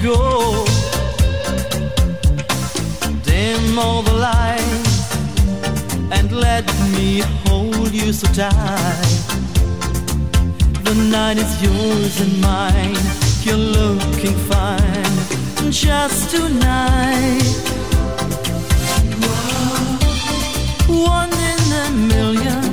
go. Dim all the lights and let me hold you so tight. The night is yours and mine. You're looking fine just tonight. One in a million.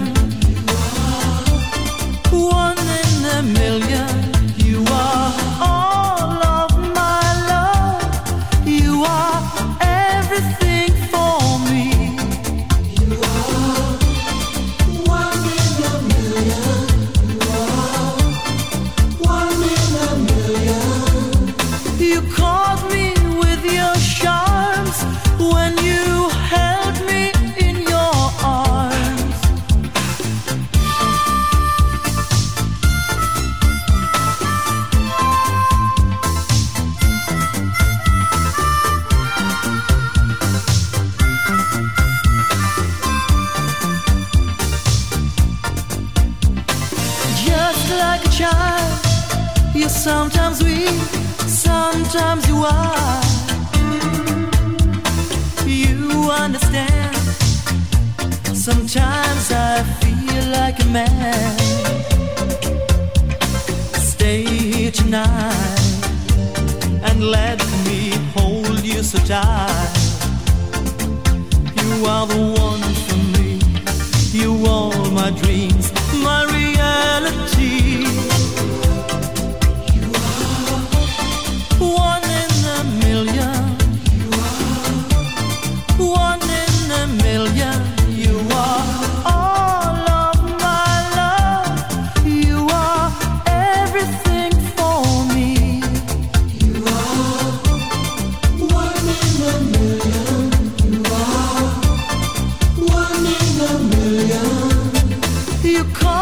One in a million. You are all of my love. You are everything for me. You are one in a million. You are one in a million. You caught me with your charms when you held me in your arms. Just like a child, you're sometimes weak, sometimes you are. You understand. Sometimes I feel like a man. Stay here tonight and let me hold you so tight. You are the one for me. You are my dreams, my reality. You are one in a million. You are one in a million. You are all of my love. You are everything for me. You are one in a million. You are one in a million. You call